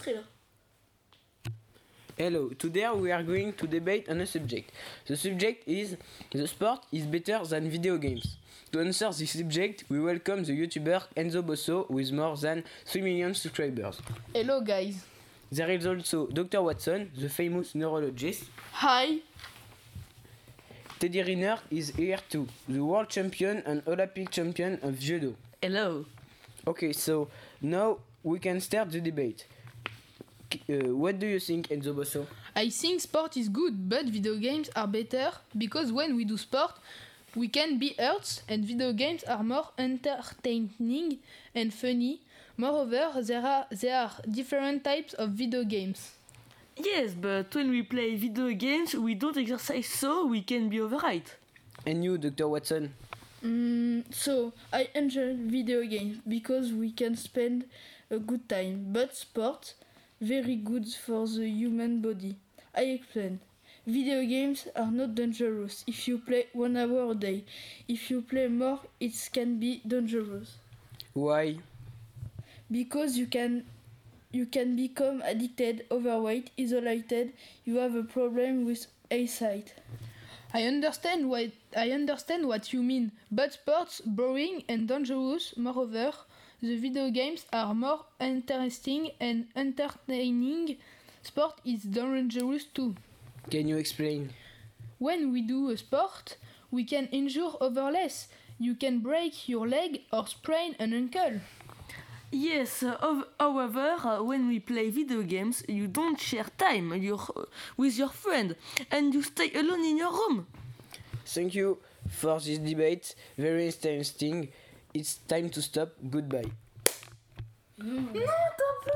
extrait là. Hello, today we are going to debate on a subject. The subject is the sport is better than video games. To answer this subject, we welcome the YouTuber Enzo Bosso with more than 3 million subscribers. Hello guys. There is also Dr. Watson, the famous neurologist. Hi. Teddy Riner is here too, the world champion and Olympic champion of judo. Hello. Okay, so now we can start the debate. What do you think, Enzo Bosso? I think sport is good, but video games are better because when we do sport, we can be hurt and video games are more entertaining and funny. Moreover, there are different types of video games. Yes, but when we play video games, we don't exercise so we can be override. And you, Dr. Watson? So I enjoy video games because we can spend a good time, but sport very good for the human body. I explain. Video games are not dangerous if you play 1 hour a day. If you play more, it can be dangerous. Why? Because you can become addicted, overweight, isolated. You have a problem with eyesight. I understand what you mean, but sports boring and dangerous. Moreover, the video games are more interesting and entertaining. Sport is dangerous too. Can you explain? When we do a sport, we can injure over less. You can break your leg or sprain an ankle. Yes, however, when we play video games, you don't share time with your friend and you stay alone in your room. Thank you for this debate. Very interesting. It's time to stop. Goodbye. Non, t'as